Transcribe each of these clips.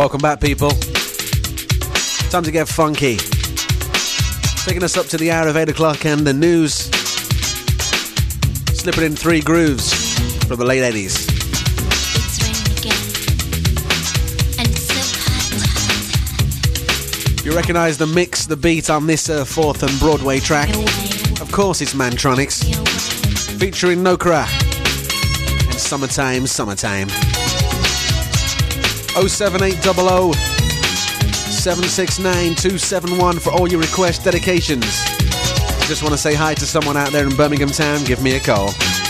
Welcome back, people. Time to get funky. Taking us up to the hour of 8 o'clock and the news. Slipping in 3 grooves from the late 80s. You recognise the mix, the beat on this 4th and Broadway track. Of course it's Mantronics. Featuring Nokra and Summertime, Summertime. 07800 769 271 for all your request dedications. Just want to say hi to someone out there in Birmingham town, give me a call.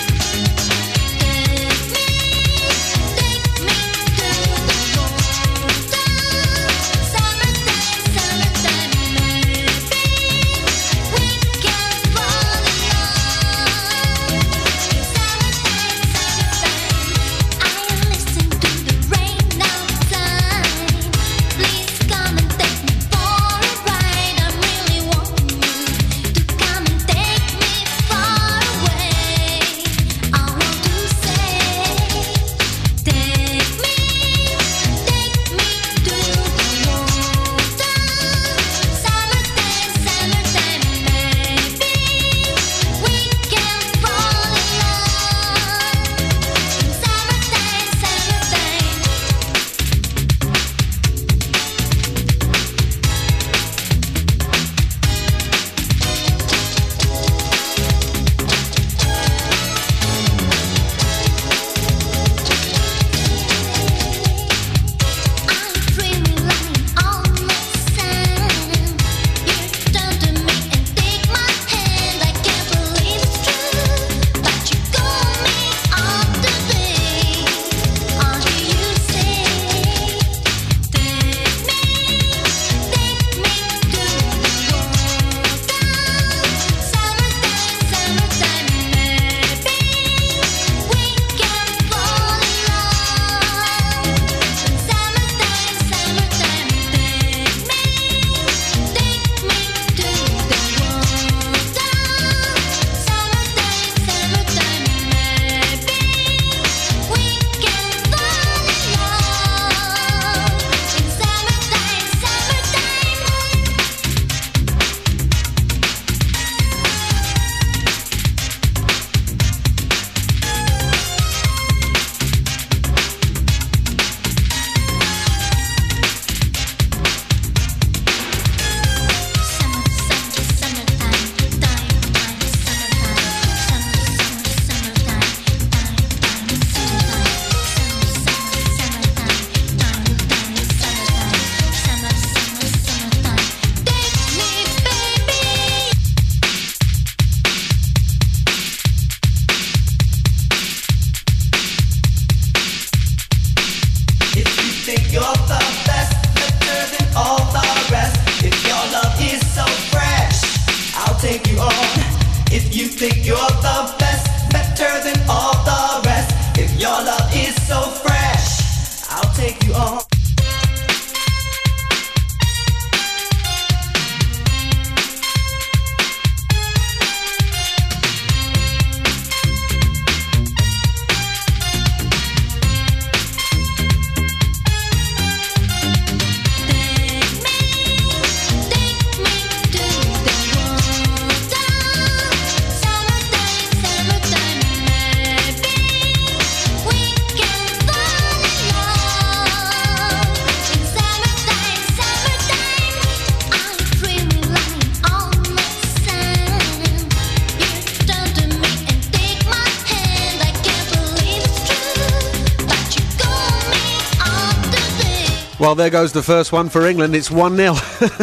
Well, there goes the first one for England. It's 1-0.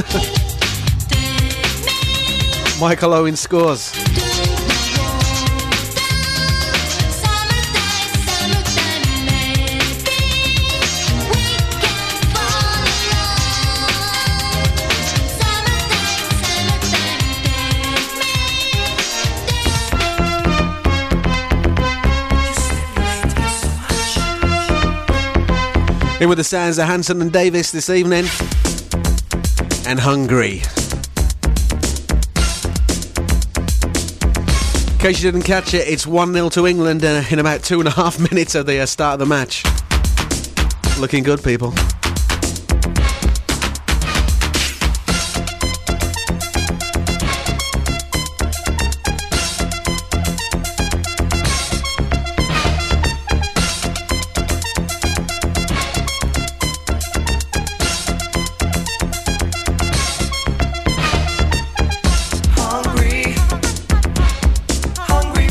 Michael Owen scores. In with the sounds of Hanson and Davis this evening. And Hungry. In case you didn't catch it, it's 1-0 to England in about 2.5 minutes of the start of the match. Looking good, people.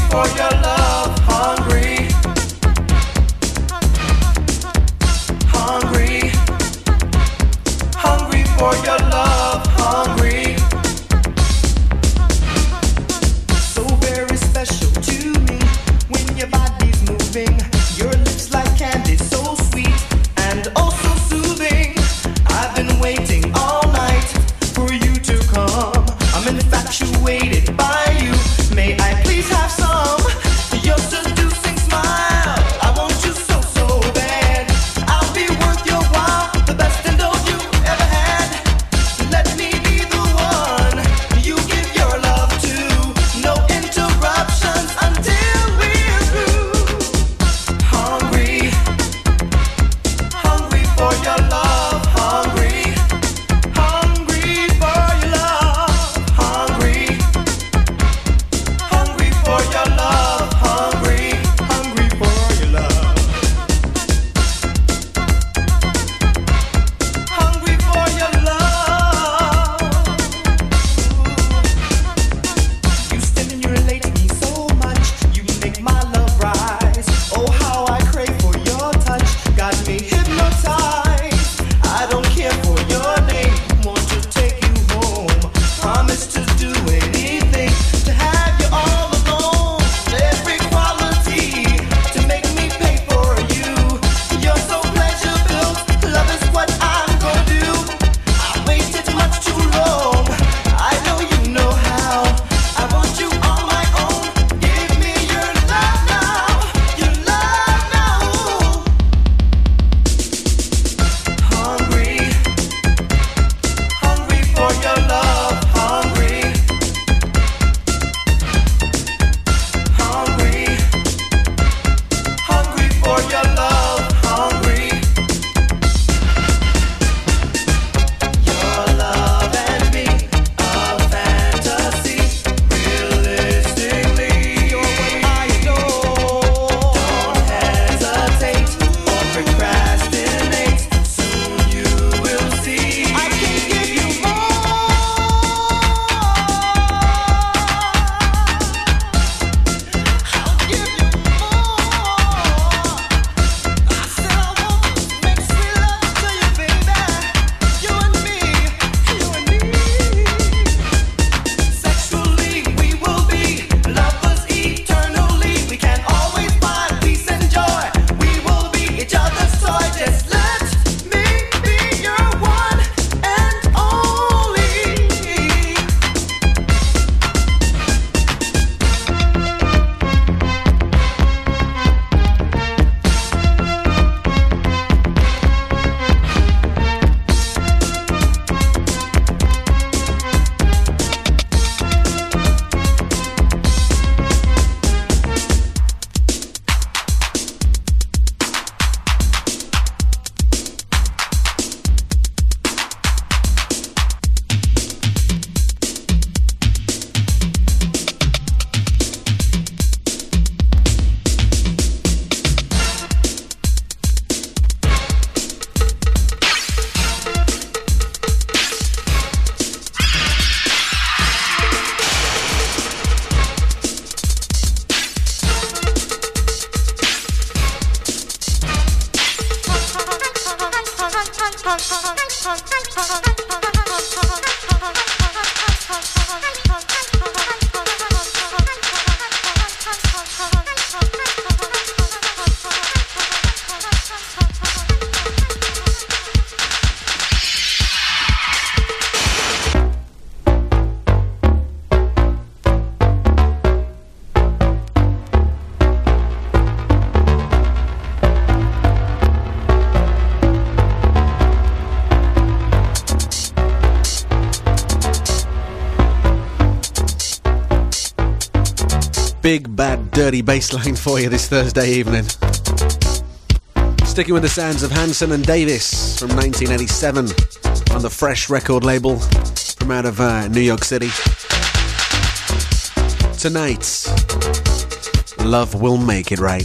Big, bad, dirty bass line for you this Thursday evening. Sticking with the sounds of Hanson and Davis from 1987 on the Fresh record label from out of New York City. Tonight, Love Will Make It Right.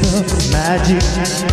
is magic.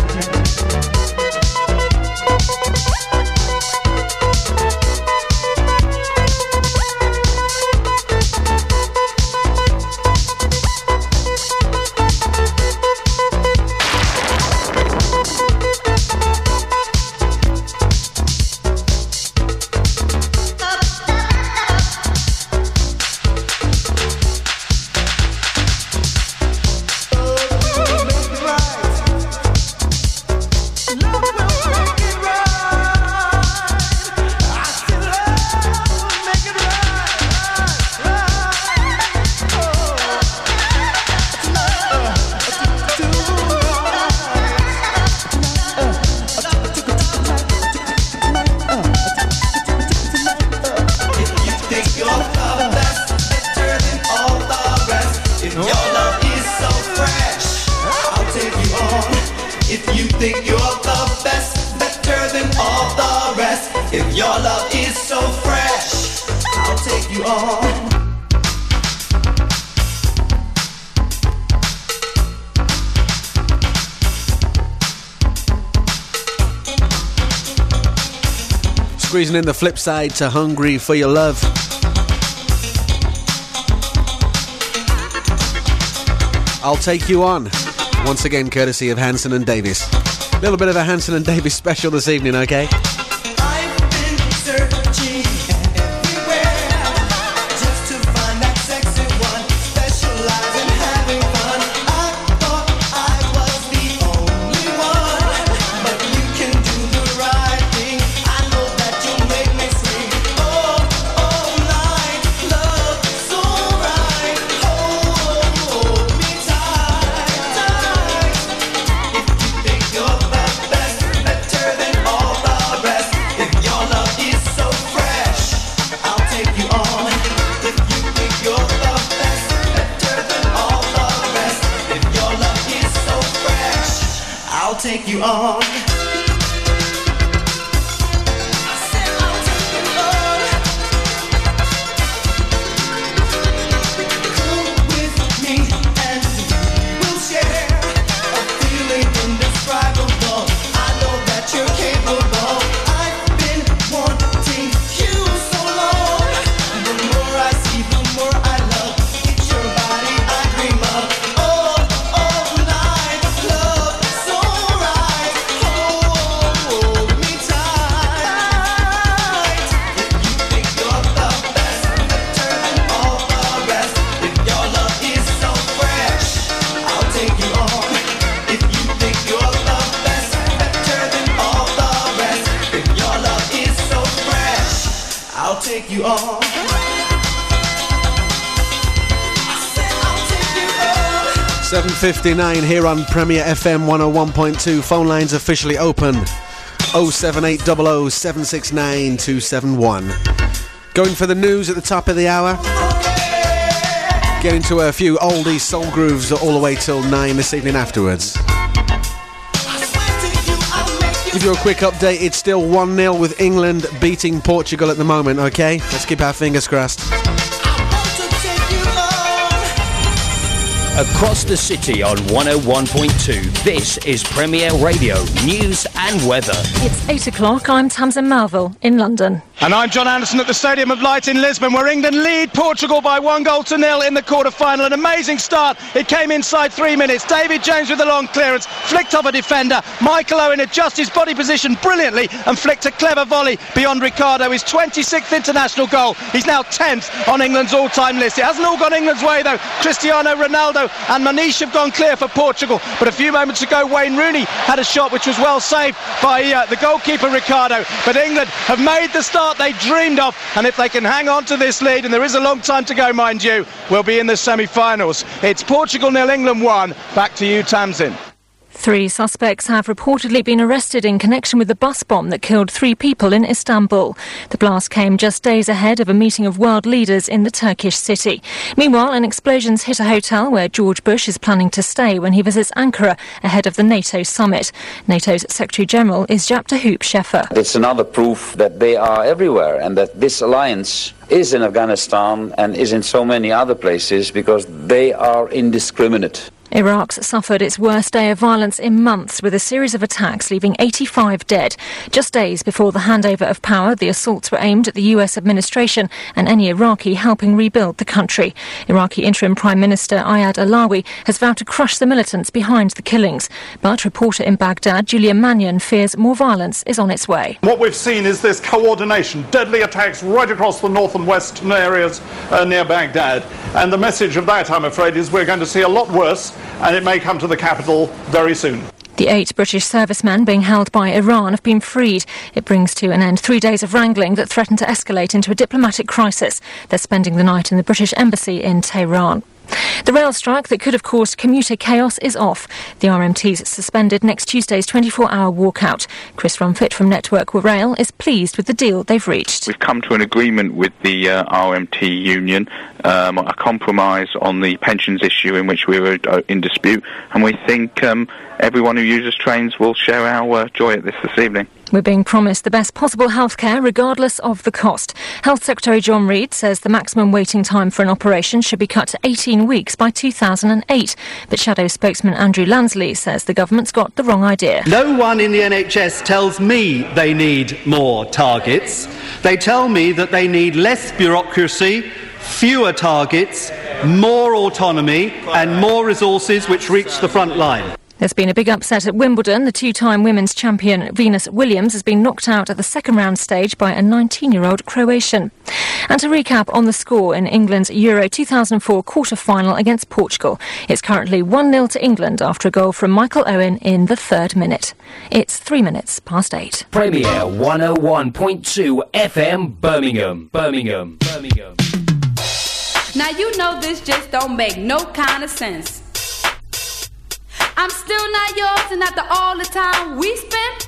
Squeezing in the flip side to Hungry for Your Love. I'll Take You On. Once again, courtesy of Hanson and Davis. A little bit of a Hanson and Davis special this evening, okay? Take you on. 7:59 here on Premier FM 101.2. Phone lines officially open. 07800 769 271. Going for the news at the top of the hour. Get into a few oldie soul grooves all the way till 9 this evening afterwards. Give you a quick update. It's still 1-0 with England beating Portugal at the moment, okay? Let's keep our fingers crossed. Across the city on 101.2, this is Premier Radio News and Weather. It's 8 o'clock. I'm Tamsin Malville in London. And I'm John Anderson at the Stadium of Light in Lisbon, where England lead Portugal by 1-0 in the quarter-final. An amazing start. It came inside 3 minutes. David James with a long clearance, flicked off a defender. Michael Owen adjusts his body position brilliantly and flicked a clever volley beyond Ricardo. His 26th international goal. He's now 10th on England's all-time list. It hasn't all gone England's way, though. Cristiano Ronaldo and Maniche have gone clear for Portugal. But a few moments ago, Wayne Rooney had a shot which was well saved by the goalkeeper Ricardo. But England have made the start they dreamed of, and if they can hang on to this lead, and there is a long time to go, mind you, we'll be in the semi-finals. It's Portugal 0, England 1. Back to you, Tamsin. 3 suspects have reportedly been arrested in connection with the bus bomb that killed 3 people in Istanbul. The blast came just days ahead of a meeting of world leaders in the Turkish city. Meanwhile, an explosion's hit a hotel where George Bush is planning to stay when he visits Ankara ahead of the NATO summit. NATO's Secretary-General is Jaap de Hoop Scheffer. It's another proof that they are everywhere and that this alliance is in Afghanistan and is in so many other places because they are indiscriminate. Iraq's suffered its worst day of violence in months, with a series of attacks leaving 85 dead. Just days before the handover of power, the assaults were aimed at the US administration and any Iraqi helping rebuild the country. Iraqi interim Prime Minister Ayad Alawi has vowed to crush the militants behind the killings. But reporter in Baghdad, Julia Mannion, fears more violence is on its way. What we've seen is this coordination, deadly attacks right across the north and western areas near Baghdad. And the message of that, I'm afraid, is we're going to see a lot worse, and it may come to the capital very soon. The 8 British servicemen being held by Iran have been freed. It brings to an end 3 days of wrangling that threatened to escalate into a diplomatic crisis. They're spending the night in the British embassy in Tehran. The rail strike that could have caused commuter chaos is off. The RMTs suspended next Tuesday's 24-hour walkout. Chris Rumfitt from Network Rail is pleased with the deal they've reached. We've come to an agreement with the RMT union, a compromise on the pensions issue in which we were in dispute, and we think everyone who uses trains will share our joy at this evening. We're being promised the best possible healthcare regardless of the cost. Health Secretary John Reid says the maximum waiting time for an operation should be cut to 18 weeks by 2008. But Shadow spokesman Andrew Lansley says the government's got the wrong idea. No one in the NHS tells me they need more targets. They tell me that they need less bureaucracy, fewer targets, more autonomy and more resources which reach the front line. There's been a big upset at Wimbledon. The two-time women's champion Venus Williams has been knocked out at the second round stage by a 19-year-old Croatian. And to recap on the score in England's Euro 2004 quarter-final against Portugal. It's currently 1-0 to England after a goal from Michael Owen in the 3rd minute. It's 3 minutes past 8. Premier 101.2 FM Birmingham. Now you know this just don't make no kind of sense. I'm still not yours, and after all the time we spent,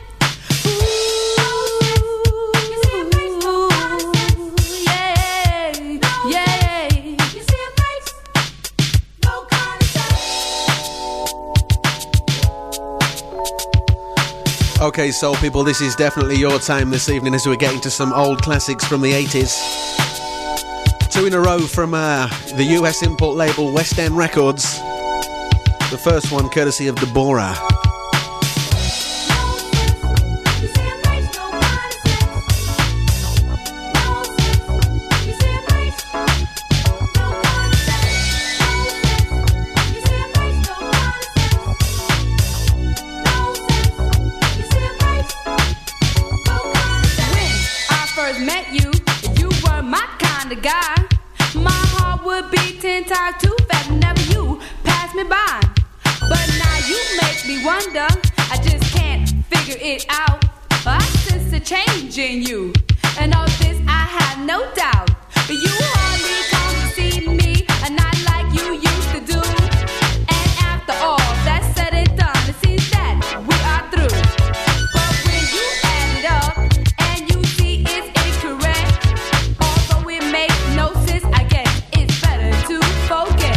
Okay, soul people, this is definitely your time this evening as we're getting to some old classics from the 80s. 2 in a row from the US import label West End Records. The first one courtesy of Deborah. Wonder, I just can't figure it out. I sense a change in you, and all this I have no doubt. But you hardly come to see me, and not like you used to do. And after all that's said and done, it seems that we are through. But when you add it up and you see it's incorrect, although it makes no sense, I guess it's better to forget.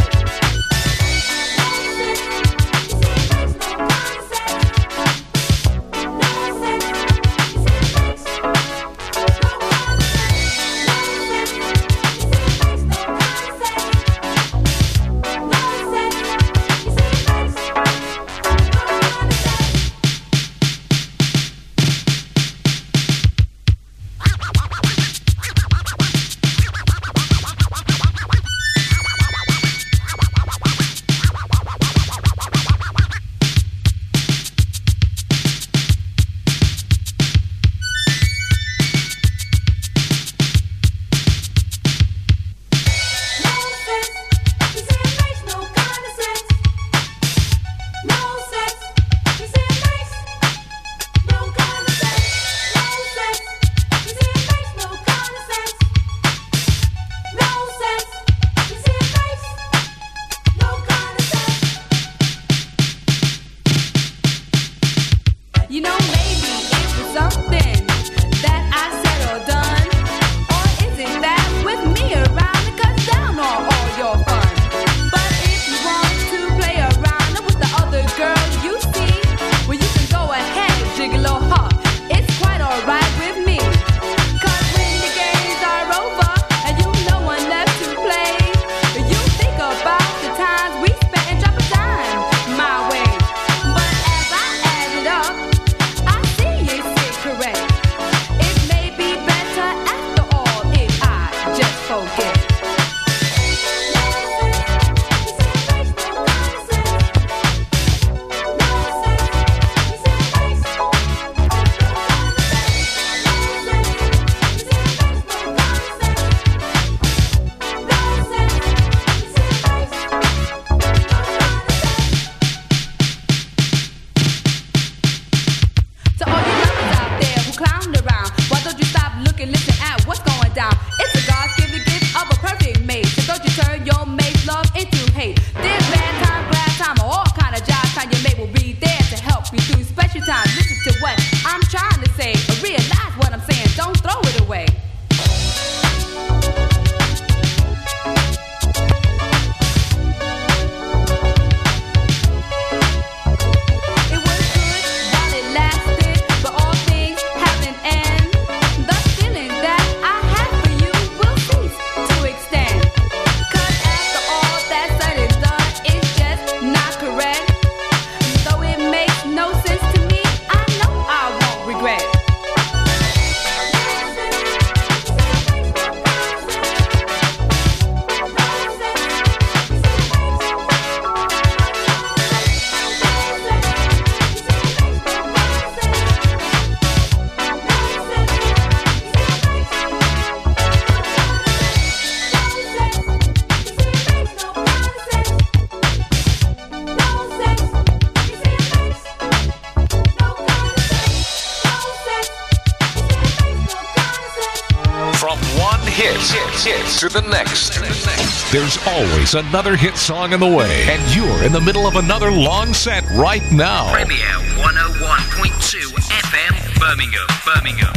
one hit to the next. There's always another hit song in the way, and you're in the middle of another long set right now. Premier 101.2 FM, Birmingham.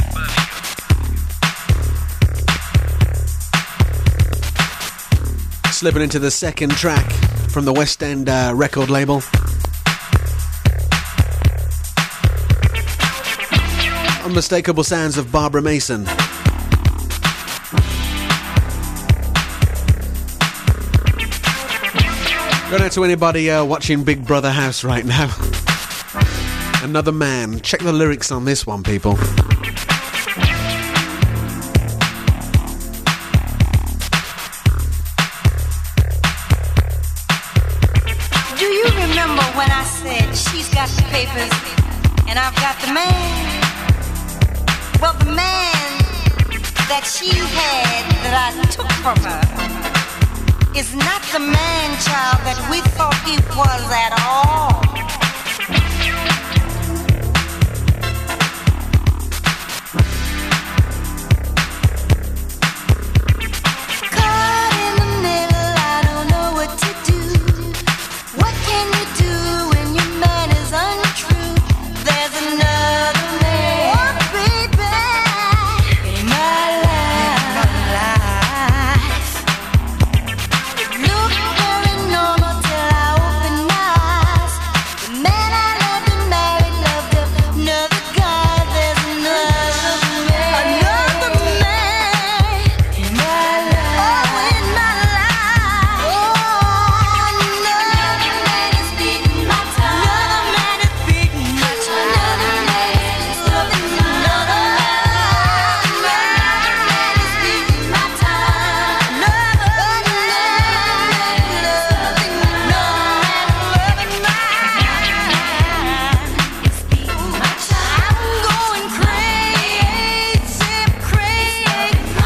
Slipping into the second track from the West End record label. Unmistakable sounds of Barbara Mason. Going out to anybody watching Big Brother House right now. Another Man. Check the lyrics on this one, people. Do you remember when I said she's got the papers and I've got the man? Well, the man that she had that I took from her is not the man, child, that we thought he was at all. Caught in the middle, I don't know what to do. What can you do when your man is untrue? There's another man, oh, baby, in my life. It looked very normal till I opened my eyes. The man I loved and married loved another guy. There's another man in my life. Oh, in my life. Oh, another man is beating my time. Another man is beating my time. Another man is loving another man is beating my time. Another man is loving another man is beating my time. I'm going crazy, crazy.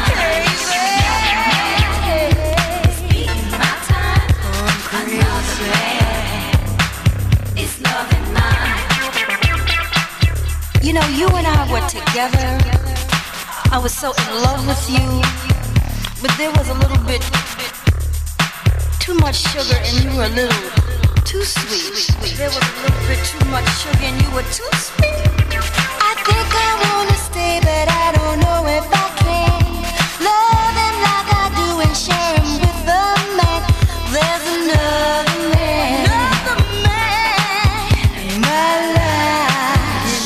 It's beating my time. Another man is loving mine. You know, you and I were together. I was so in love with you, but there was a little bit too much sugar and you were a little too sweet. There was a little bit too much sugar and you were too sweet. I think I wanna stay, but I don't know if I can. Love him like I do and share him with the man. There's another man in my life.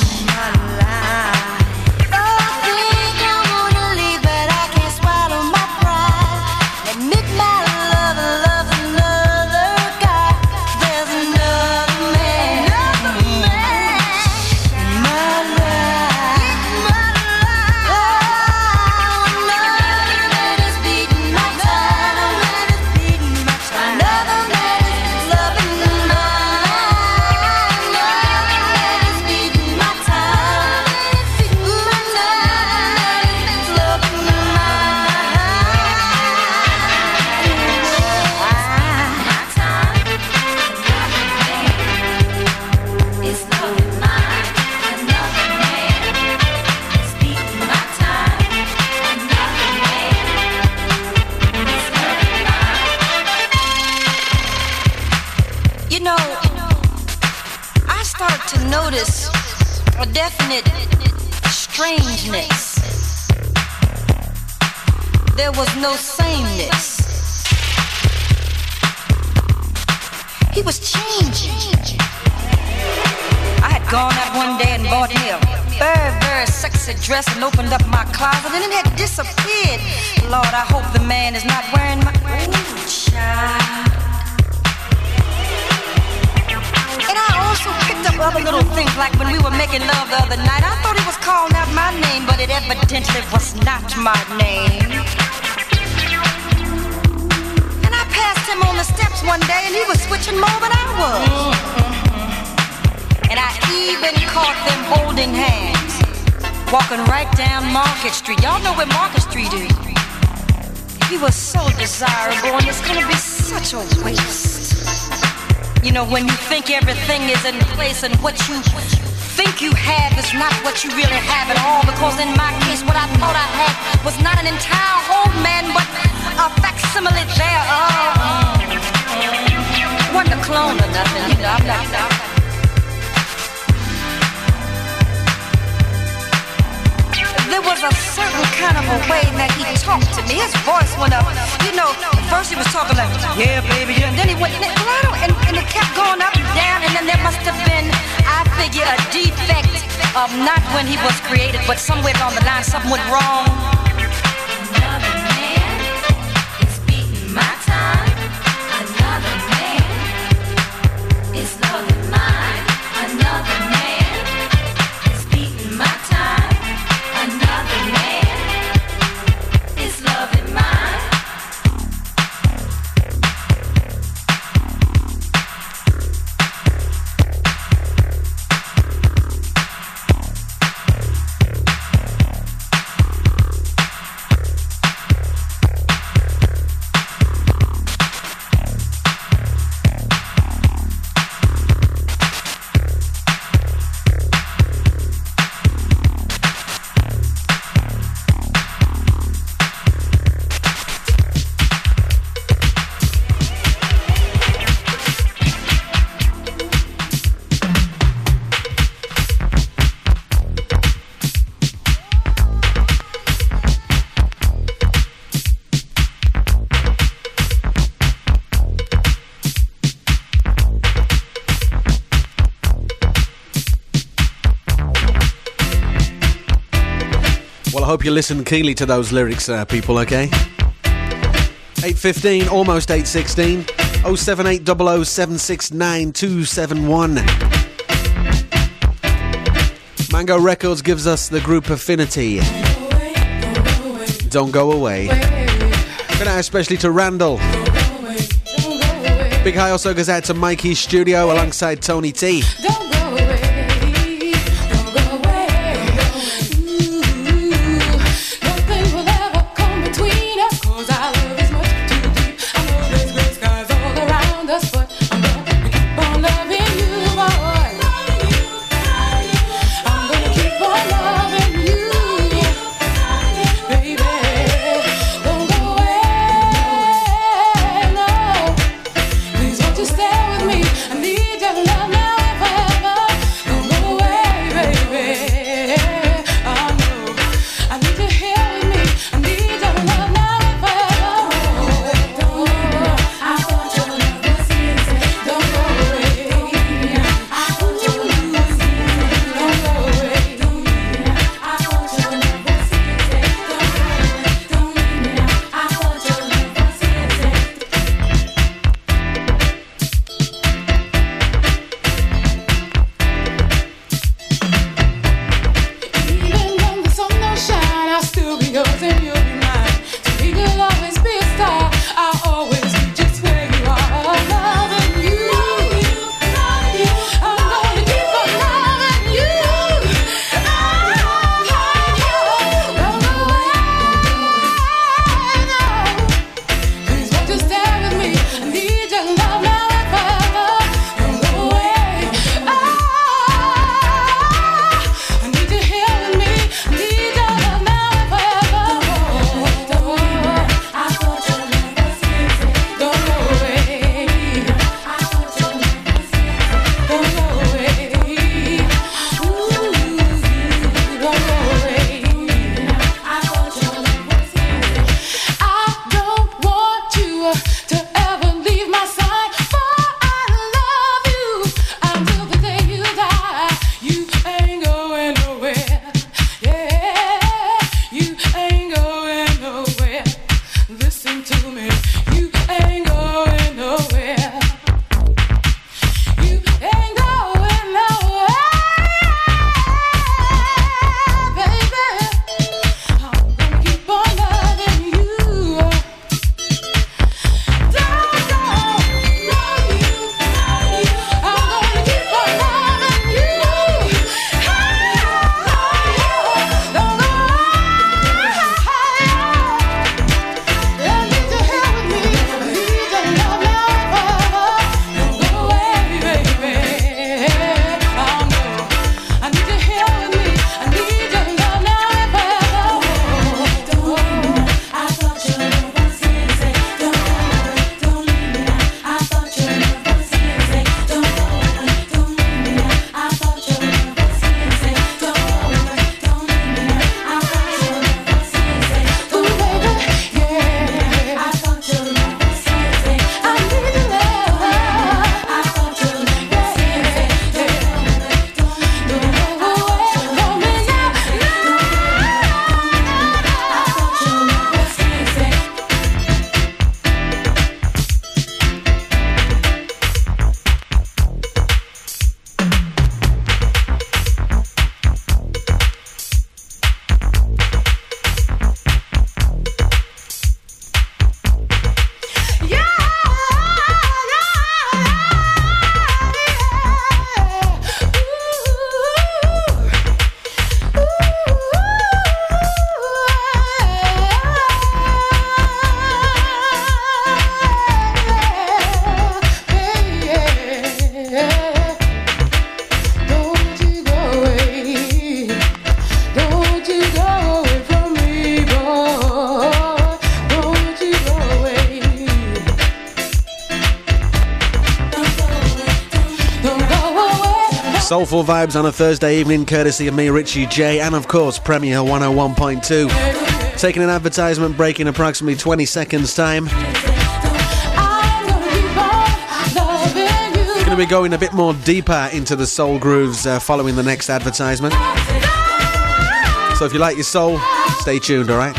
Oh, I think I wanna leave, but I can't swallow my pride. Admit my love another guy. There's another man in my life. Oh, another man is beating my time. Another man is loving mine. Another man is beating my time. Another man is loving is loving mine. Another man is beating my time. Another man is loving mine. You know, I started to notice a definite strangeness. There was no sameness. He was changing. I had gone out one day and bought me a very, very sexy dress and opened up my closet and it had disappeared. Lord, I hope the man is not wearing my... Ooh, child. And I also picked up other little things like when we were making love the other night. I thought he was calling out my name, but it evidently was not my name. And I passed him on the steps one day and he was switching more than I was. And I even caught them holding hands, walking right down Market Street. Y'all know where Market Street is. He was so desirable and it's gonna be such a waste. You know, when you think everything is in place and what you think you have is not what you really have at all. Because in my case, what I thought I had was not an entire whole man, but a facsimile thereof. Wasn't a clone or nothing, you know. I'm not. There was a certain kind of a way that he talked to me. His voice went up. You know, first he was talking like, yeah, baby, yeah. And then he went, and it kept going up and down. And then there must have been, I figure, a defect of not when he was created, but somewhere along the line, something went wrong. Another man is beating my time. Another man is loving mine. Another man is beating my time. Another man is loving mine. Well, I hope you listen keenly to those lyrics, people, okay? 8:15, almost 8:16. 07800 769 271. Mango Records gives us the group Affinity. Don't go away. Good night, especially to Randall. Big hi also goes out to Mikey's studio alongside Tony T. Please won't you stay with me? I need your love now and forever. Soulful vibes on a Thursday evening, courtesy of me, Richie J, and of course Premier 101.2. Taking an advertisement break in approximately 20 seconds' time. Going to be going a bit more deeper into the soul grooves following the next advertisement. So if you like your soul, stay tuned, alright?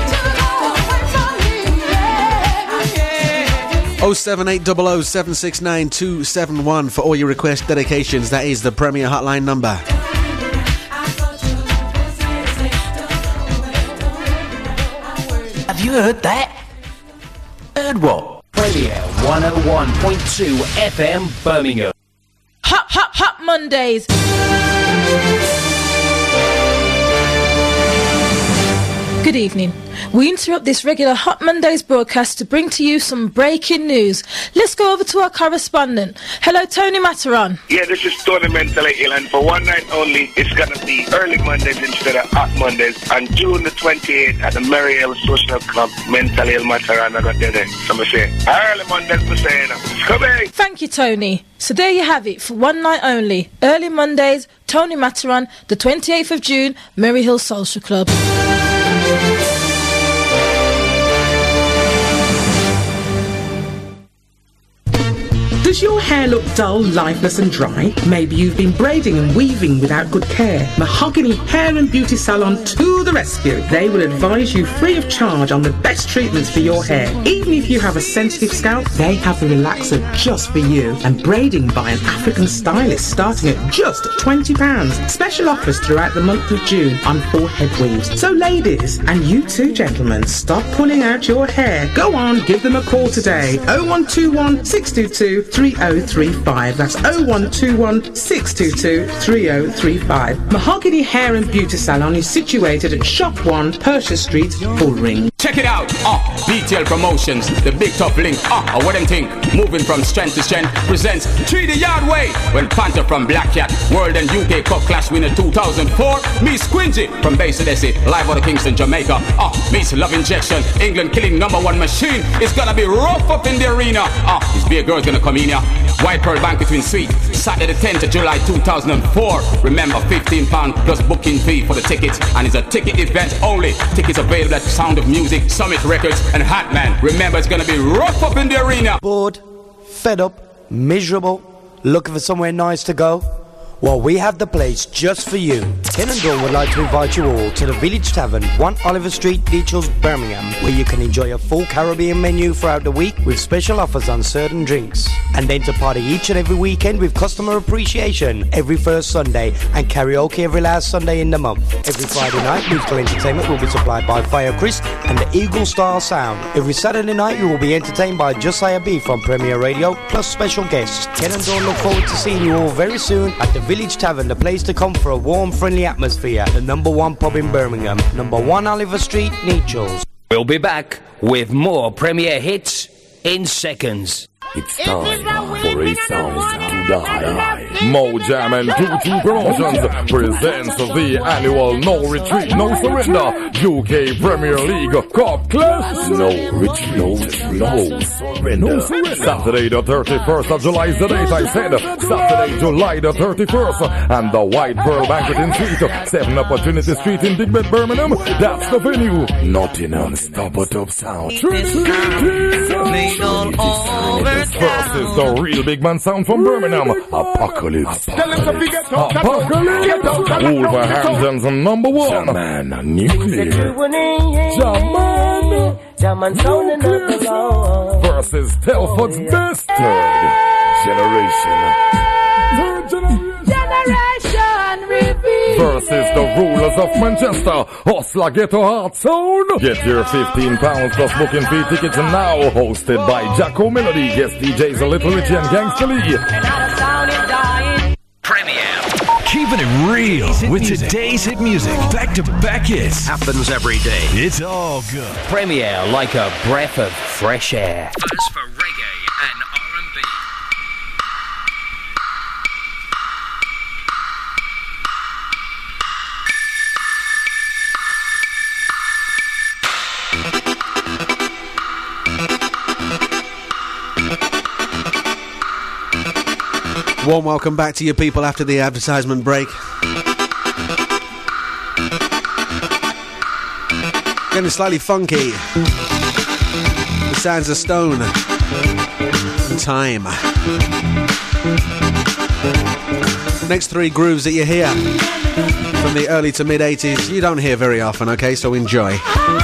07800 769 271 for all your request dedications. That is the Premier hotline number. Have you heard that? Heard what? Premier 101.2 FM Birmingham. Hot, hot, hot Mondays. Good evening. We interrupt this regular Hot Mondays broadcast to bring to you some breaking news. Let's go over to our correspondent. Hello, Tony Mataran. Yeah, this is Tony Mentally Ill, and for one night only, it's going to be early Mondays instead of Hot Mondays. On June the 28th at the Mary Hill Social Club, Mentally Ill Mataran, I got there. So I say, early Mondays, for saying, come in. Thank you, Tony. So there you have it, for one night only. Early Mondays, Tony Mataran, the 28th of June, Mary Hill Social Club. Does your hair look dull, lifeless and dry? Maybe you've been braiding and weaving without good care. Mahogany Hair and Beauty Salon to the rescue. They will advise you free of charge on the best treatments for your hair. Even if you have a sensitive scalp, they have the relaxer just for you. And braiding by an African stylist starting at just £20. Special offers throughout the month of June on forehead weaves. So ladies, and you too gentlemen, stop pulling out your hair. Go on, give them a call today. 0121 622 3035. That's 0121 622 3035. Mahogany Hair and Beauty Salon is situated at Shop 1, Persia Street, Bullring. Check it out, Detail Promotions, the big top link, what them think, moving from strength to strength, presents 3 Yard Way, when Panther from Black Cat, World and UK Cup Clash winner 2004, me Squingy from Basin live out of Kingston, Jamaica, Miss Love Injection, England killing #1 machine, it's gonna be rough up in the arena, this big girl's gonna come in here, White Pearl Banquet in Suite, Saturday the 10th of July 2004, remember £15 plus booking fee for the tickets, and it's a ticket event only, tickets available at Sound of Music, Summit Records and Hatman. Remember, it's gonna be rough up in the arena. Bored, fed up, miserable, looking for somewhere nice to go? Well, we have the place just for you. Ken and Dawn would like to invite you all to the Village Tavern, 1 Oliver Street, Beaches, Birmingham, where you can enjoy a full Caribbean menu throughout the week with special offers on certain drinks. And then to party each and every weekend with customer appreciation every first Sunday and karaoke every last Sunday in the month. Every Friday night, musical entertainment will be supplied by Fire Chris and the Eagle Star Sound. Every Saturday night, you will be entertained by Josiah B from Premier Radio, plus special guests. Ken and Dawn look forward to seeing you all very soon at the Village Tavern, the place to come for a warm, friendly atmosphere. The #1 pub in Birmingham, #1 Oliver Street, Nechells. We'll be back with more Premier hits in seconds. It's time for a sound to die. Mojam and 22 Promotions presents the annual No Retreat, No Surrender UK Premier League Cup Clash. No retreat, no surrender. Saturday the 31st of July is the date I said. Saturday, July the 31st. And the White Pearl Banquet in Suite, 7 Opportunity Street in Digbeth, Birmingham. That's the venue. Nottingham, stop a top sound. Trinity versus the real big man sound from Birmingham. Apocalypse. Wolverhampton's #1. Jaman Nuclear. Jaman versus Telford's Best. Third Generation versus the Rulers of Manchester, Hustler Ghetto Heart Sound. Get your £15 plus booking fee tickets now. Hosted by Jacko Melody, guest DJs Little Richie and Gangsta Lee. Premier. Keeping it real with today's hit music. Back-to-back hits. Happens every day. It's all good. Premier like a breath of fresh air. First for reggae and R&B. Warm welcome back to you people after the advertisement break. Getting slightly funky. The sounds of Stone. Time. Next three grooves that you hear from the early to mid 80s, you don't hear very often, okay? So enjoy.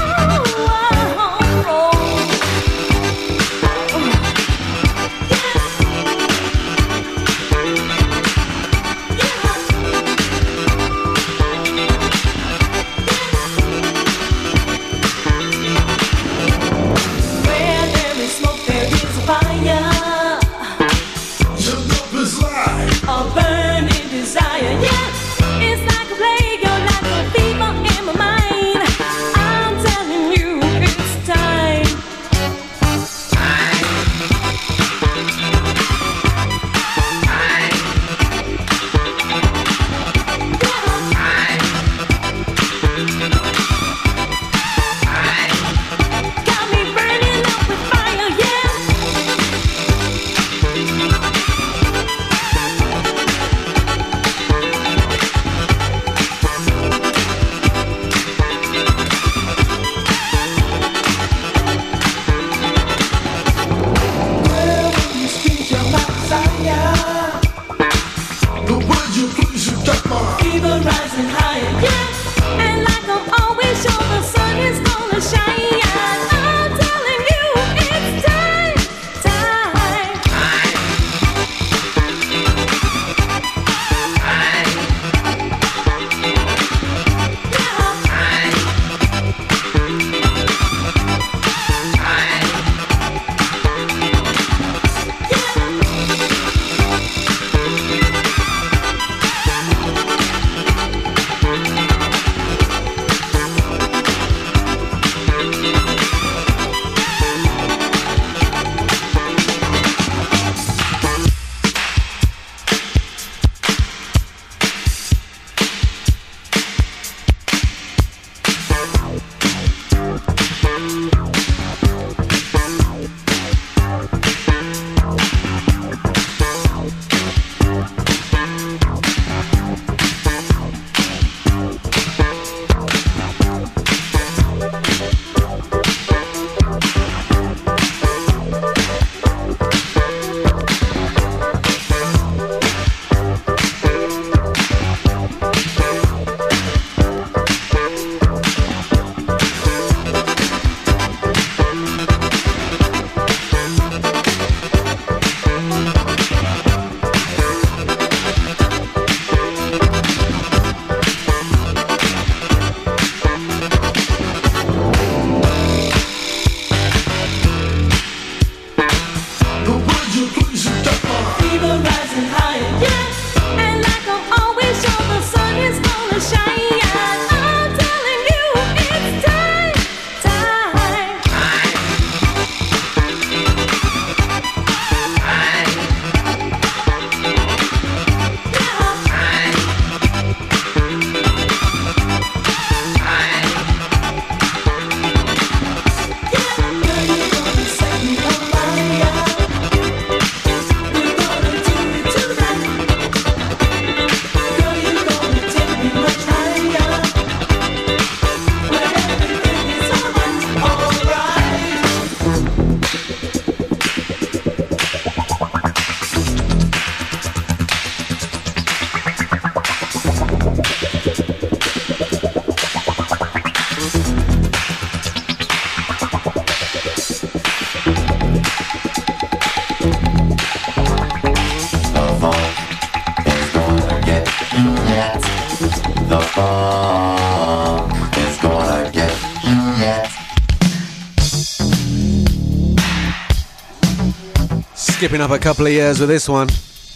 Skipping up a couple of years with this one.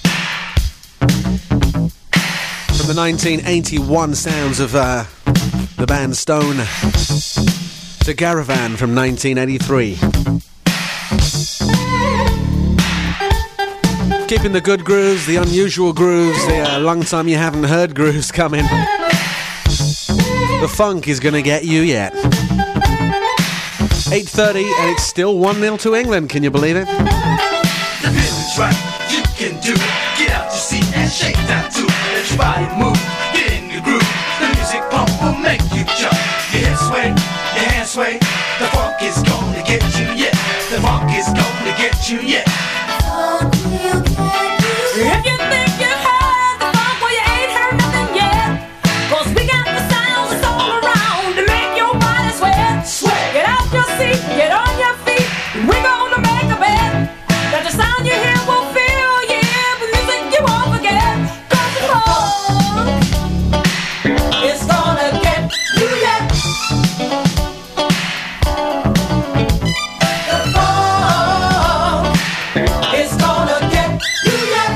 From the 1981 sounds of the band Stone to Garavan from 1983. Keeping the good grooves, the unusual grooves, the long time you haven't heard grooves coming. The funk is going to get you yet. 8:30 and it's still 1-0 to England, can you believe it? The feeling's right, you can do it. Get out your shake that too. Let your body move, get in the groove. The music pump will make you jump. Your head sway, your hands sway. The funk is gonna get you, yeah. The funk is gonna get you, yeah. If you think you heard the funk, well, you ain't heard nothing yet. 'Cause we got the sounds that's all around to make your body sweat. Get out your seat, get on your feet. We're gonna make a bet that the sound you hear will fill you with music you won't forget. 'Cause the funk is gonna get you yet. The funk is gonna get you yet.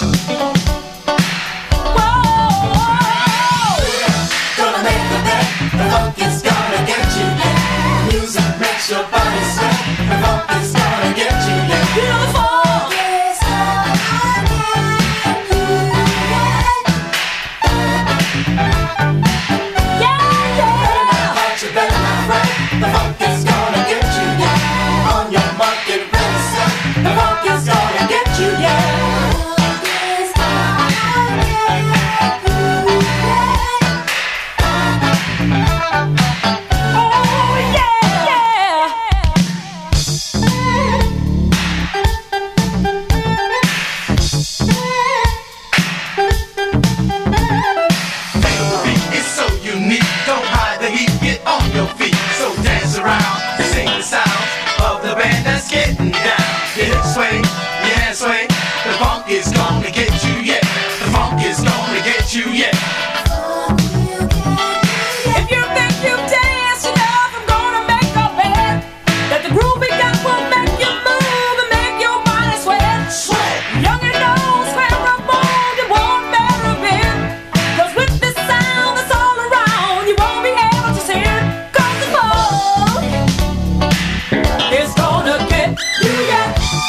Gonna make a bet, the funk is gonna get you, yeah. Music makes your body sweat. The funk is gonna get you, yeah. You know the funk is gonna get you, yeah. You better not fret. The funk is gonna get you, yeah. On your mark, get ready, set. The funk is gonna get you, yeah. It's so unique, don't hide the heat, get on your feet. So dance around, sing the sounds of the band that's getting down. Your hips sway, your hands sway. The funk is gonna get you, yeah. The funk is gonna get you, yeah. If you think you've danced enough, I'm gonna make a bet that the groove we got will make you move and make your body sweat. Young and old, swear up on, you won't better a bit. 'Cause with this sound that's all around, you won't be able to see it. 'Cause the funk is gonna get you yet.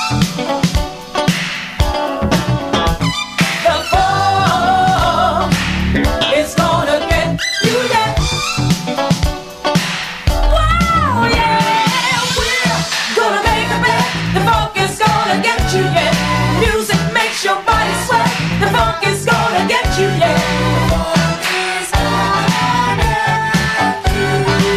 The funk is gonna get you yet. Wow, yeah, we're gonna make a bet. The funk is gonna get you, yeah. Music makes your body sweat. The funk is gonna get you, yeah. The funk is gonna get you,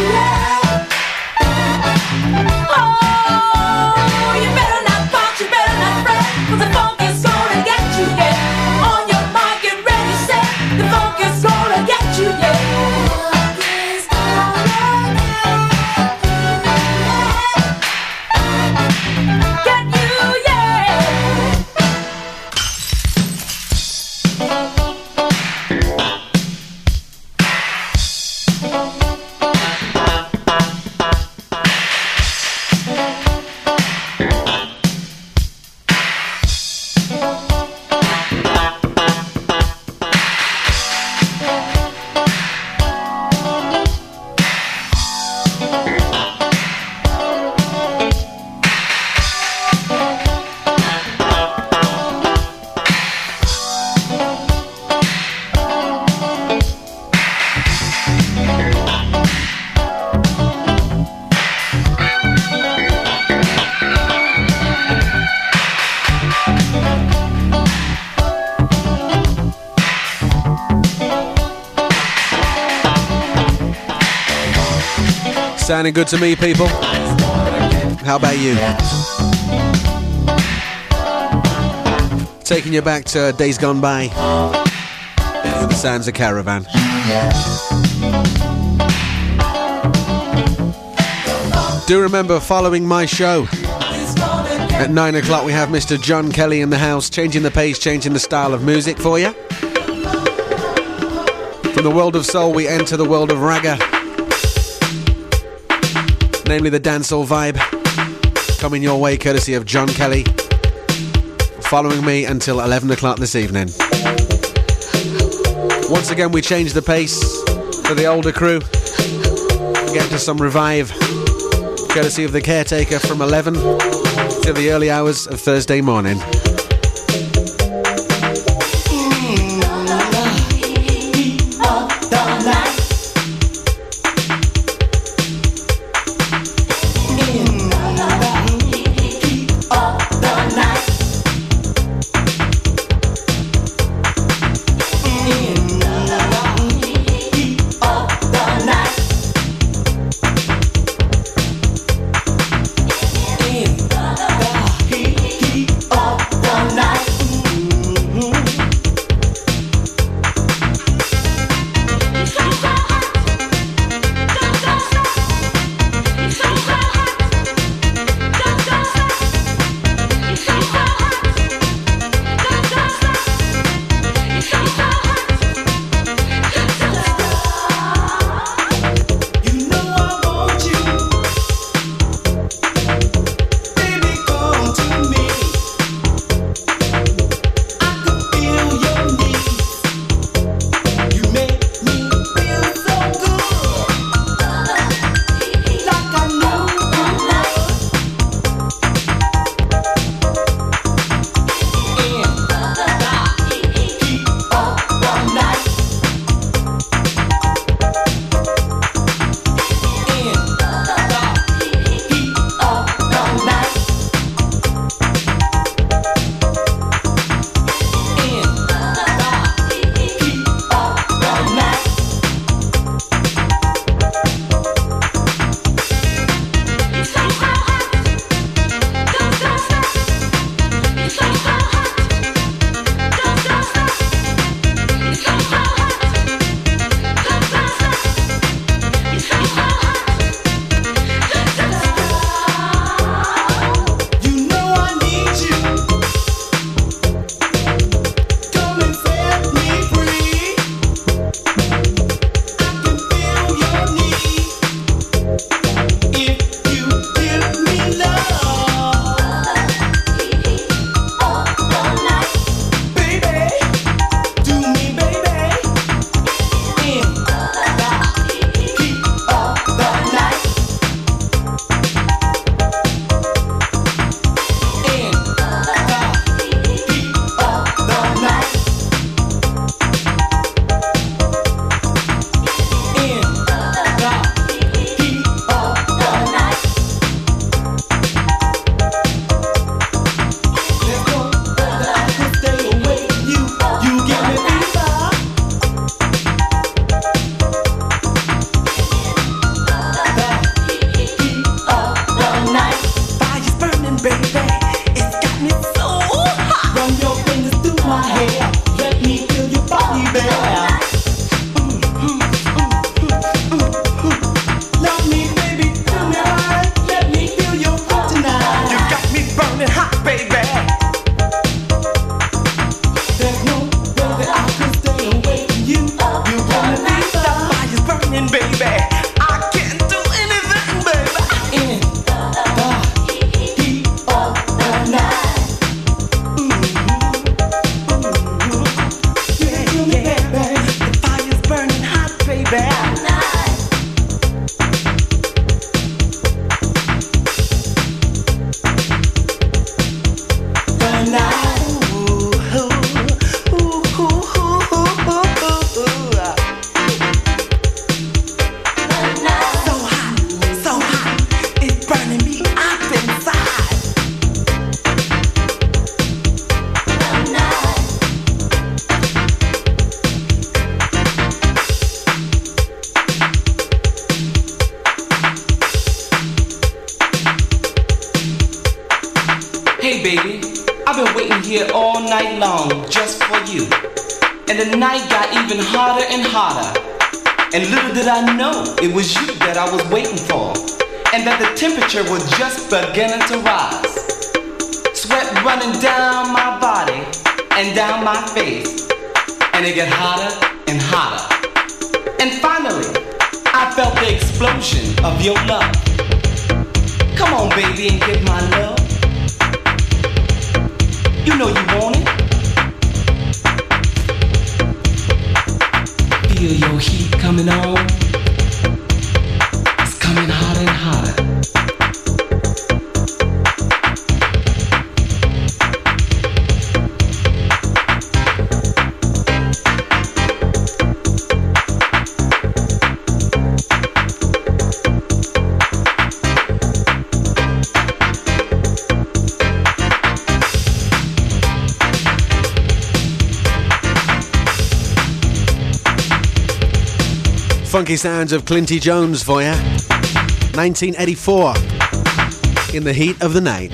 yeah. Oh, you better not pout, you better not fret. 'Cause the funk is gonna get you, yeah. On your mark, get ready, set. The funk is gonna get you, yeah. Get you, yeah. Sounding good to me, people. How about you? Taking you back to days gone by. The sounds of Caravan. Do remember, following my show at 9 o'clock, we have Mr. John Kelly in the house, changing the pace, changing the style of music for you. From the world of soul, we enter the world of ragga, namely the dancehall vibe, coming your way courtesy of John Kelly, following me until 11 o'clock this evening. Once again, we change the pace for the older crew, get to some revive, courtesy of the Caretaker, from 11 till the early hours of Thursday morning. Hey baby, I've been waiting here all night long just for you. And the night got even hotter and hotter. And little did I know it was you that I was waiting for. And that the temperature was just beginning to rise. Sweat running down my body and down my face. And it got hotter and hotter. And finally, I felt the explosion of your love. Come on, baby, and get my love. You know you want it. Feel your heat coming on. It's coming hotter and hotter. Funky sounds of Clinty Jones for you. 1984. In the heat of the night.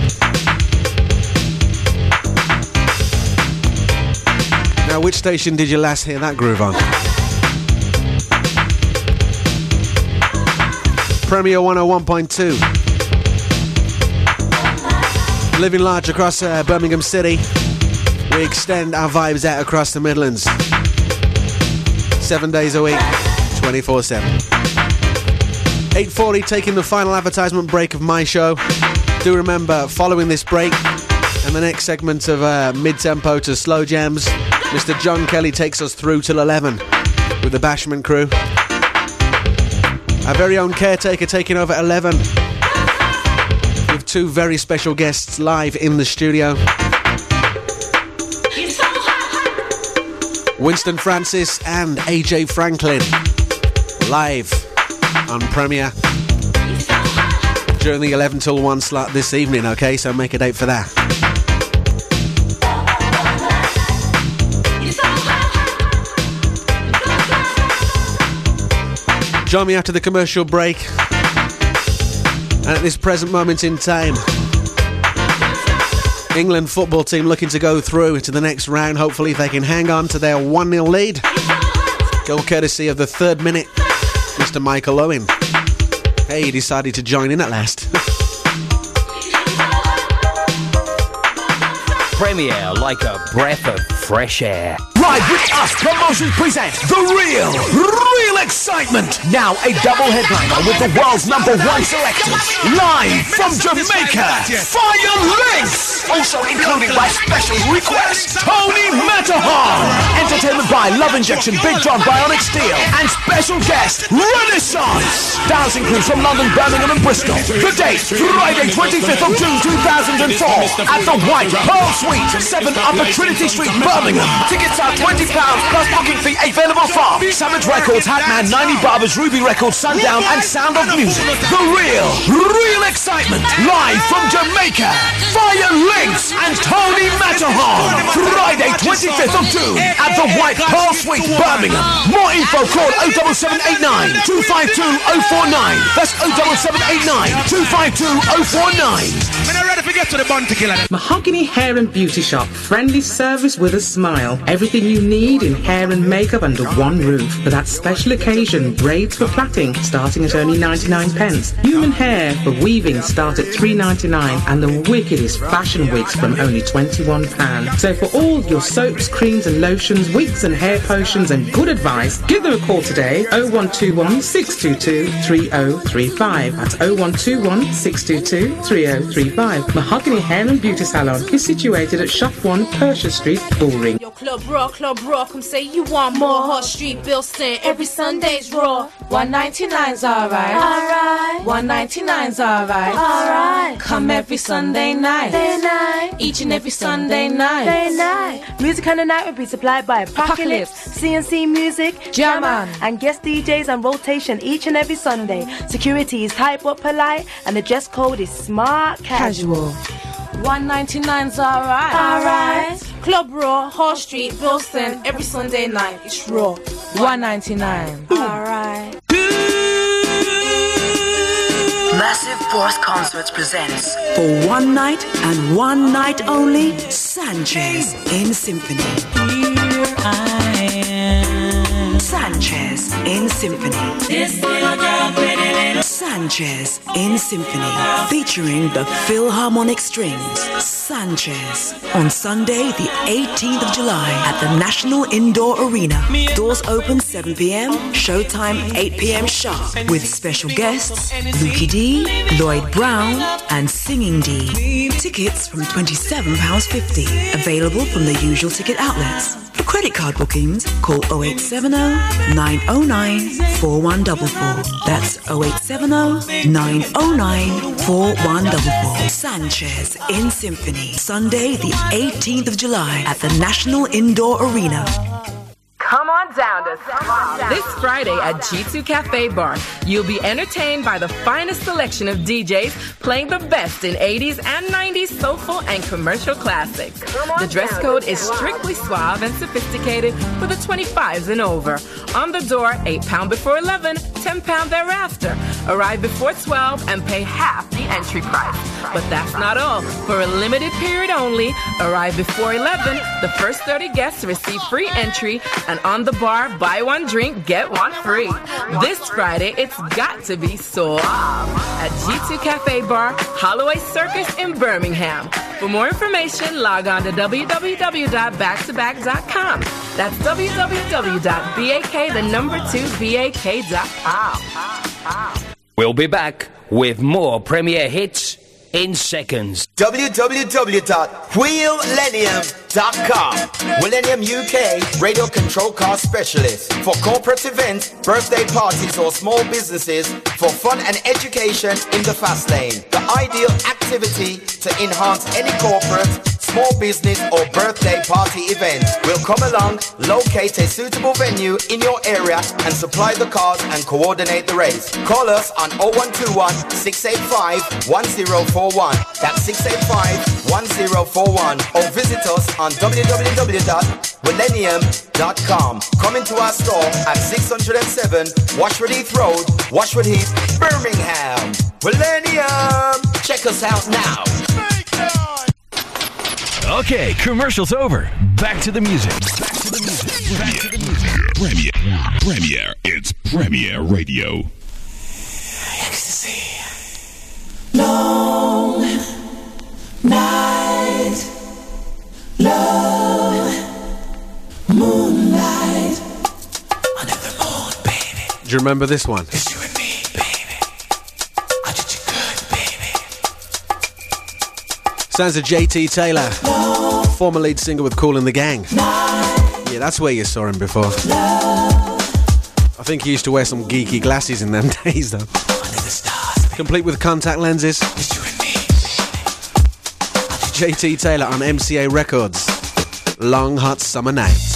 Now, which station did you last hear that groove on? Premier 101.2. Living large across Birmingham City. We extend our vibes out across the Midlands. 7 days a week. 24/7. 8:40, taking the final advertisement break of my show. Do remember, following this break and the next segment of mid-tempo to slow jams, Mr. John Kelly takes us through till 11 with the Bashment crew. Our very own Caretaker taking over at 11 with two very special guests live in the studio. Winston Francis and AJ Franklin. Live on Premier during the 11 till 1 slot this evening, okay? So make a date for that. Join me after the commercial break. And at this present moment in time, England football team looking to go through to the next round. Hopefully they can hang on to their 1-0 lead. Goal courtesy of the 3rd minute, Mr. Michael Owen. Hey, he decided to join in at last. Premier like a breath of fresh air. Live with Us Promotions present The Real Excitement. Now a double headliner with the world's #1 selectors. Live from Jamaica, Fire Links. Also including by special request, Tony Matterhorn. Entertainment by Love Injection, Big John, Bionic Steel. And special guest, Renaissance. Dancing crews from London, Birmingham and Bristol. The date, Friday 25th of June 2004 at the White Pearl Suite, 7 Upper Trinity Street, Birmingham. Tickets are £20 plus booking fee available from Savage Records, Hatman, 90 Barbers, Ruby Records, Sundown and Sound of Music. The Real Excitement. Live from Jamaica, Fire Links and Tony Matterhorn. Friday 25th of June at the White Pearl Suite, Birmingham. More info call 07789 252 049. That's 07789 252 049. I'm not ready to get to the bun to kill it. Mahogany Hair and Beauty Shop. Friendly service with a smile. Everything you need in hair and makeup under one roof. For that special occasion, braids for plaiting starting at only 99 pence. Human hair for weaving start at £3.99 and the wickedest fashion wigs from only £21. So for all your soaps, creams and lotions, wigs and hair potions and good advice, give them a call today. 0121 622 3035. That's 0121 622 3035. Mahogany Hair and Beauty Salon is situated at Shop 1 Persia Street, Bullring. Yo, Club Raw, come say you want more. Hot Street, Bilston, every Sunday's Raw. 199's alright. Alright. 199's alright. Alright. Come every Sunday night. Each and every Sunday night. Music on the night will be supplied by Apocalypse, CNC Music, Jaman, and guest DJs on rotation each and every Sunday. Security is hype but polite, and the dress code is smart casual. 199's alright. Alright. Club Raw, Hall Street, Bilston, every Sunday night. It's Raw. 199. Alright. Massive Force Concerts presents, for one night and one night only, Sanchez in Symphony. Here I am. Sanchez in Symphony. This little girl, pretty little Sanchez in Symphony, featuring the Philharmonic Strings. Sanchez on Sunday, the 18th of July at the National Indoor Arena. Doors open 7 p.m., showtime 8 p.m. sharp, with special guests Lukie D, Lloyd Brown, and Singing D. Tickets from £27.50, available from the usual ticket outlets. For credit card bookings, call 0870-909-4144. That's 0870-909-4144. Sanchez in Symphony, Sunday the 18th of July at the National Indoor Arena. Come on down to this Friday at G2 Cafe Bar. You'll be entertained by the finest selection of DJs playing the best in 80s and 90s soulful and commercial classics. The dress code is strictly suave and sophisticated for the 25s and over. On the door, £8 before 11, £10 thereafter. Arrive before 12 and pay half the entry price. But that's not all. For a limited period only, arrive before 11. The first 30 guests receive free entry, and on the bar, buy one drink, get one free. This Friday, it's got to be suave at G2 Cafe Bar, Holloway Circus in Birmingham. For more information, log on to www.backtoback.com. That's www.bak2bak.com. We'll be back with more Premier hits in seconds. www.wheellenium.com. Wheellenium UK radio control car specialist for corporate events, birthday parties or small businesses, for fun and education in the fast lane. The ideal activity to enhance any corporate, small business or birthday party event. We'll come along, locate a suitable venue in your area and supply the cars and coordinate the race. Call us on 0121 685 1041. That's 685-1041. Or visit us on www.wheellenium.com. Come into our store at 607 Washwood Heath Road, Washwood Heath, Birmingham. Wheellenium! Check us out now. Okay, commercial's over. Back to the music. Premier. It's Premier Radio. Ecstasy. Long night, love, moonlight, under the moon, baby. Do you remember this one? It's you and me, baby. I did you good, baby. Sounds of JT Taylor, former lead singer with Kool and the Gang. Yeah, that's where you saw him before. I think he used to wear some geeky glasses in them days, though. Complete with contact lenses. JT Taylor on MCA Records. Long Hot Summer Nights.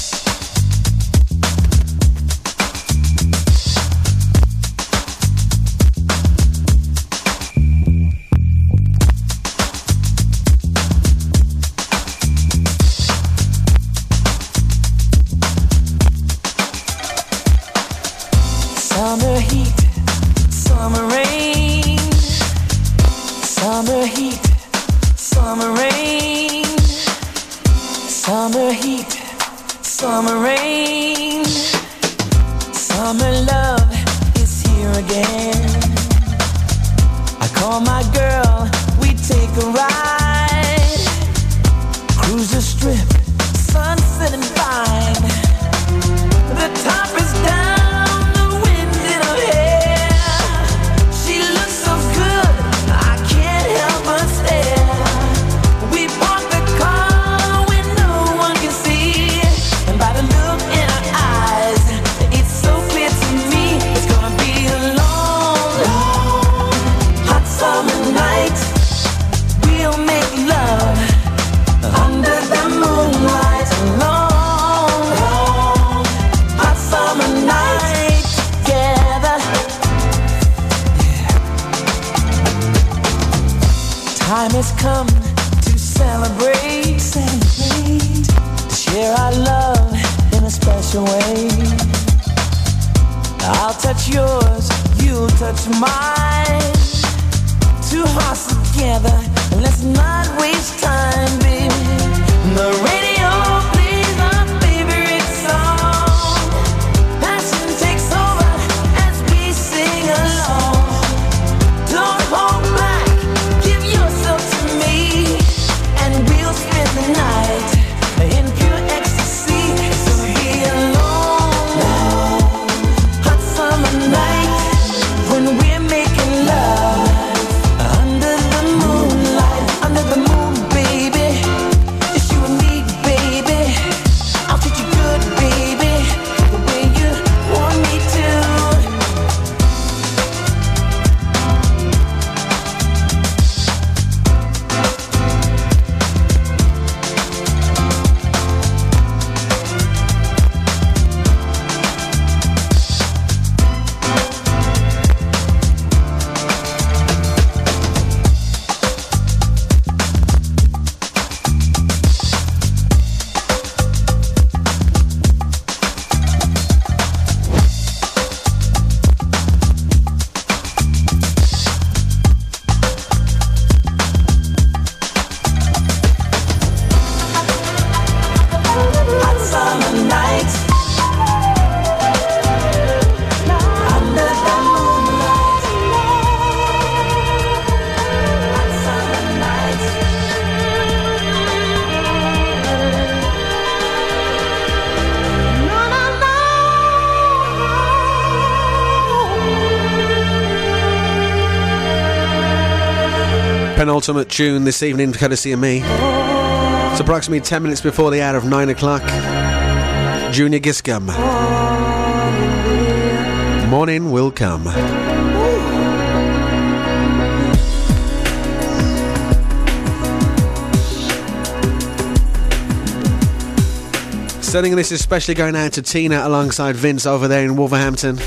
Summer heat, summer rain. Summer heat, summer rain. Summer heat, summer rain. Summer love is here again. I call my girl, we take a ride. Cruise the strip, sunset and fine. The top is down, the wind in her hair. She looks so good, I can't help but stare. We park the car when no one can see, and by the look in her eyes, it's so clear to me it's gonna be a long, long, hot summer night. We'll make love under the moonlight. Long, long, hot summer night together. Time has come to celebrate, to share our love in a special way. I'll touch yours, you'll touch mine. two hearts together. Let's not waste time, baby. The radio plays our favorite song. Passion takes over as we sing along. Don't hold back, give yourself to me, and we'll spend the night in pure ecstasy. So be alone, hot summer night when we're making love. Under the moon, baby. It's you and me, baby. I'll treat you good, baby, the way you want me to. Hot summer night, under the moonlight. Hot summer night. Penultimate tune this evening, courtesy of me. It's approximately 10 minutes before the hour of 9 o'clock. Junior Giscombe. Morning will come. Sending this especially going out to Tina alongside Vince over there in Wolverhampton.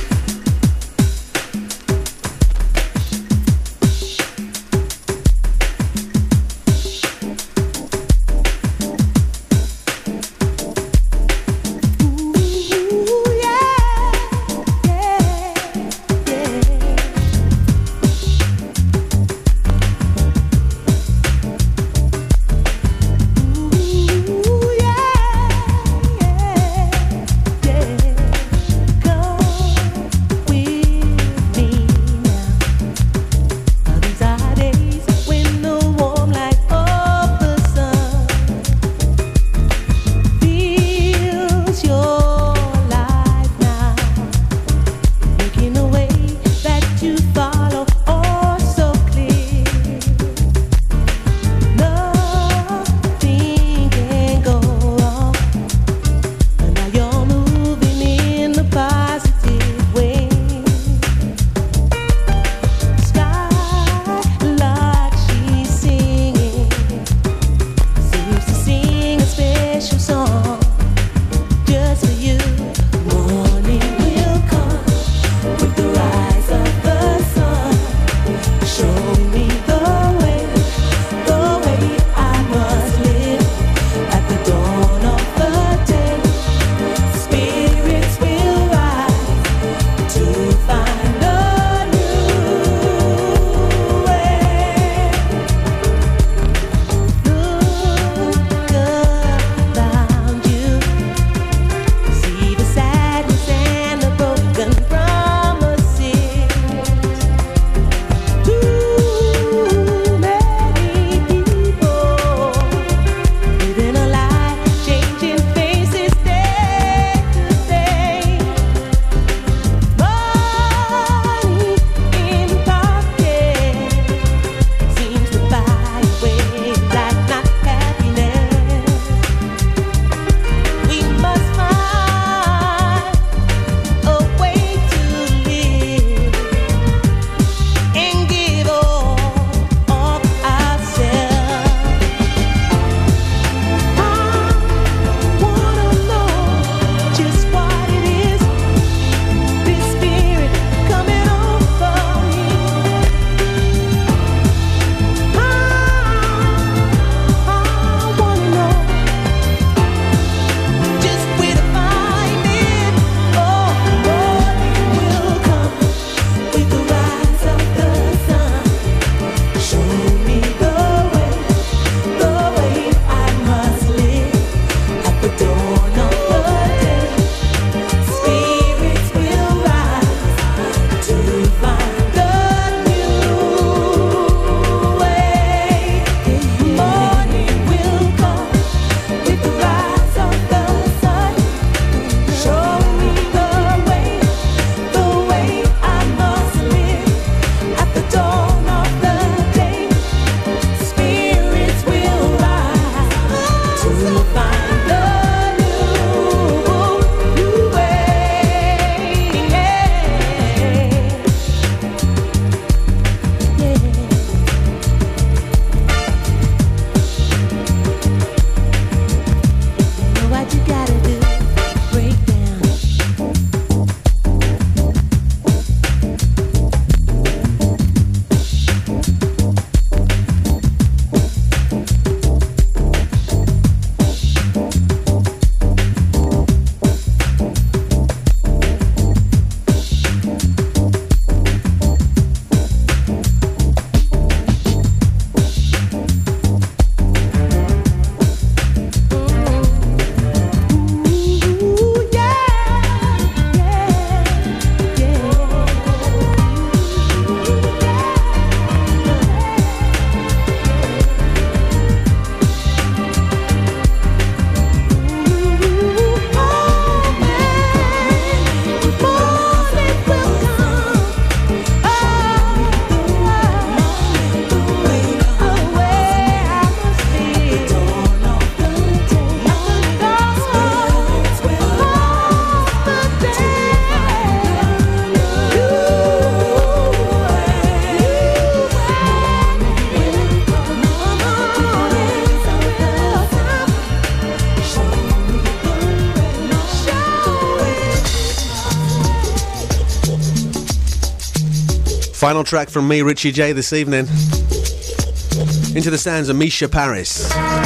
Final track from me, Richie J, this evening. Into the sounds of Misha Paris.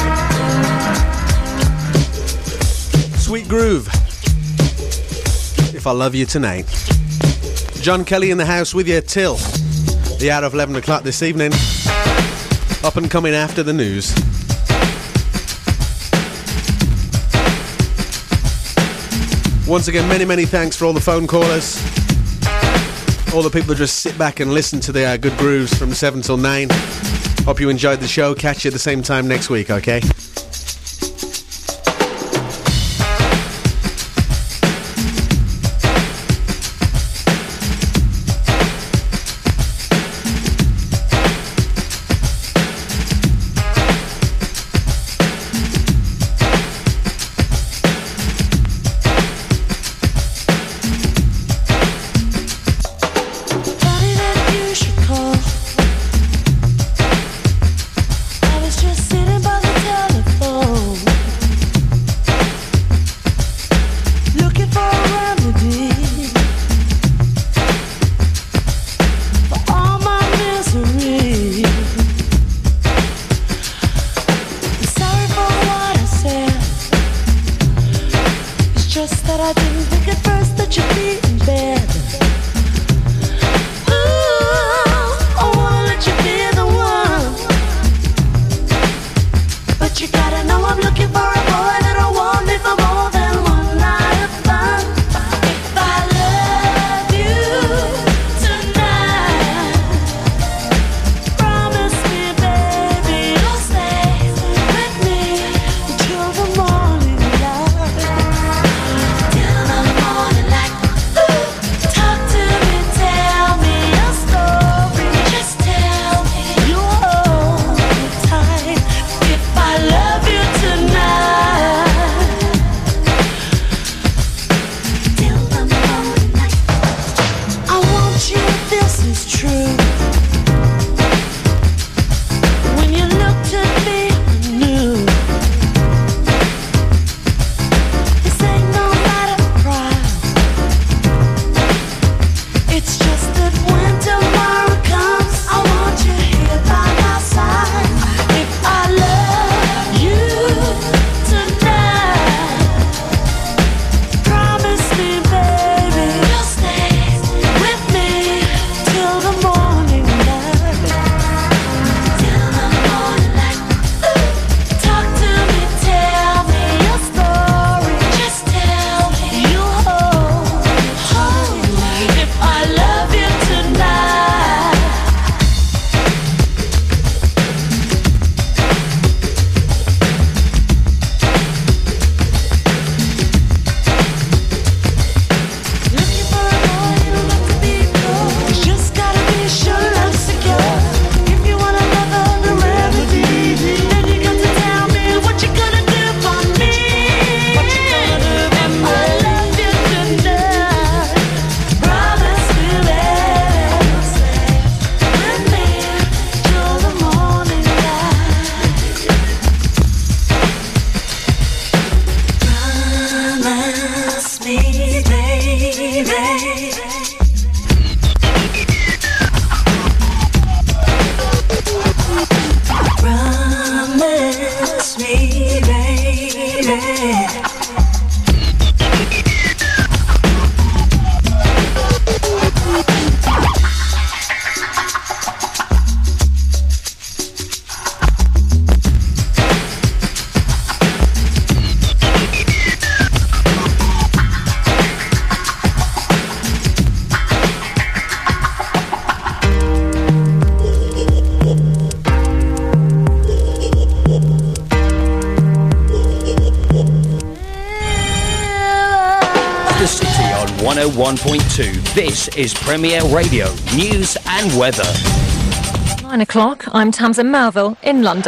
Sweet Groove. If I Love You Tonight. John Kelly in the house with you till the hour of 11 o'clock this evening. Up and coming after the news. Once again, many thanks for all the phone callers. All the people who just sit back and listen to the good grooves from 7 till 9. Hope you enjoyed the show. Catch you at the same time next week, okay? The City on 101.2. This is Premier Radio, news and weather. 9 o'clock, I'm Tamsin Melville in London.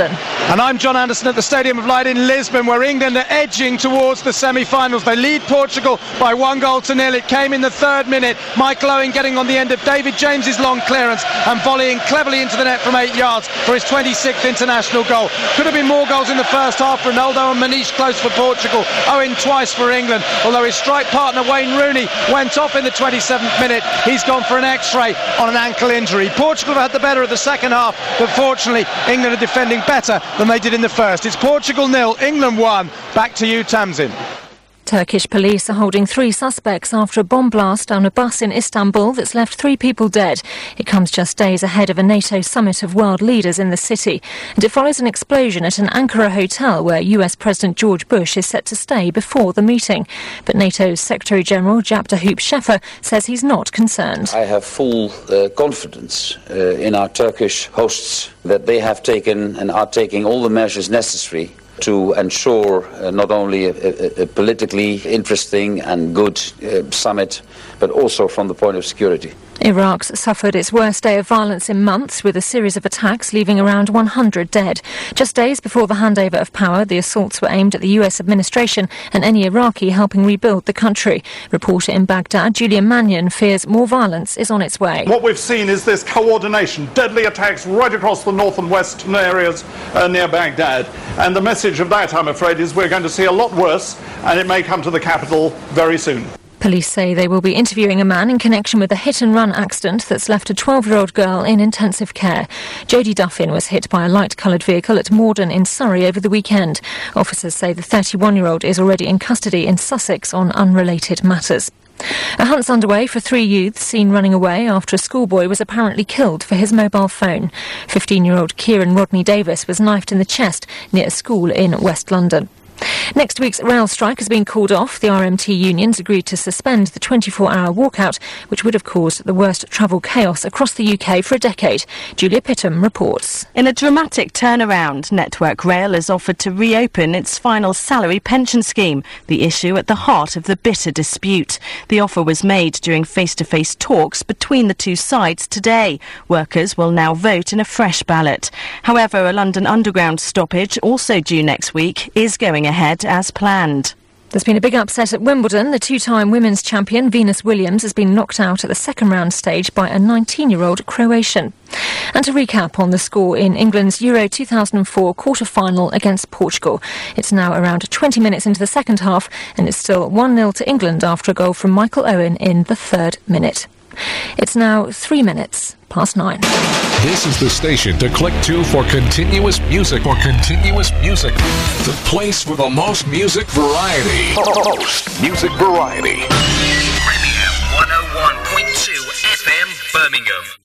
And I'm John Anderson at the Stadium of Light in Lisbon, where England are edging towards the semi-finals. They lead Portugal by 1-0. It came in the 3rd minute. Michael Owen getting on the end of David James's long clearance and volleying cleverly into the net from 8 yards for his 26th international goal. Could have been more goals in the first half. Ronaldo and Manish close for Portugal. Owen twice for England, although his strike partner Wayne Rooney went off in the 27th minute. He's gone for an X-ray on an ankle injury. Portugal have had the better of the second half, but fortunately England are defending better than they did in the first. It's Portugal 0, England 1. Back to you, Tamsin. Turkish police are holding 3 suspects after a bomb blast down a bus in Istanbul that's left 3 people dead. It comes just days ahead of a NATO summit of world leaders in the city, and it follows an explosion at an Ankara hotel where US President George Bush is set to stay before the meeting. But NATO's Secretary-General Jaap de Hoop Scheffer says he's not concerned. I have full confidence in our Turkish hosts that they have taken and are taking all the measures necessary to ensure not only a politically interesting and good summit, but also from the point of security. Iraq's suffered its worst day of violence in months, with a series of attacks leaving around 100 dead. Just days before the handover of power, the assaults were aimed at the US administration and any Iraqi helping rebuild the country. Reporter in Baghdad, Julian Mannion, fears more violence is on its way. What we've seen is this coordination, deadly attacks right across the north and western areas near Baghdad. And the message of that, I'm afraid, is we're going to see a lot worse, and it may come to the capital very soon. Police say they will be interviewing a man in connection with a hit-and-run accident that's left a 12-year-old girl in intensive care. Jodie Duffin was hit by a light-coloured vehicle at Morden in Surrey over the weekend. Officers say the 31-year-old is already in custody in Sussex on unrelated matters. A hunt's underway for 3 youths seen running away after a schoolboy was apparently killed for his mobile phone. 15-year-old Kieran Rodney Davis was knifed in the chest near a school in West London. Next week's rail strike has been called off. The RMT unions agreed to suspend the 24-hour walkout, which would have caused the worst travel chaos across the UK for a decade. Julia Pittham reports. In a dramatic turnaround, Network Rail has offered to reopen its final salary pension scheme, the issue at the heart of the bitter dispute. The offer was made during face-to-face talks between the two sides today. Workers will now vote in a fresh ballot. However, a London Underground stoppage, also due next week, is going ahead as planned. There's been a big upset at Wimbledon. The 2-time women's champion Venus Williams has been knocked out at the second round stage by a 19-year-old Croatian. And to recap on the score in England's Euro 2004 quarter-final against Portugal. It's now around 20 minutes into the second half, and it's still 1-0 to England after a goal from Michael Owen in the 3rd minute. It's now 3 minutes past 9. This is the station to click to for continuous music. The place for the most music variety. Most music variety. Premier 101.2 FM Birmingham.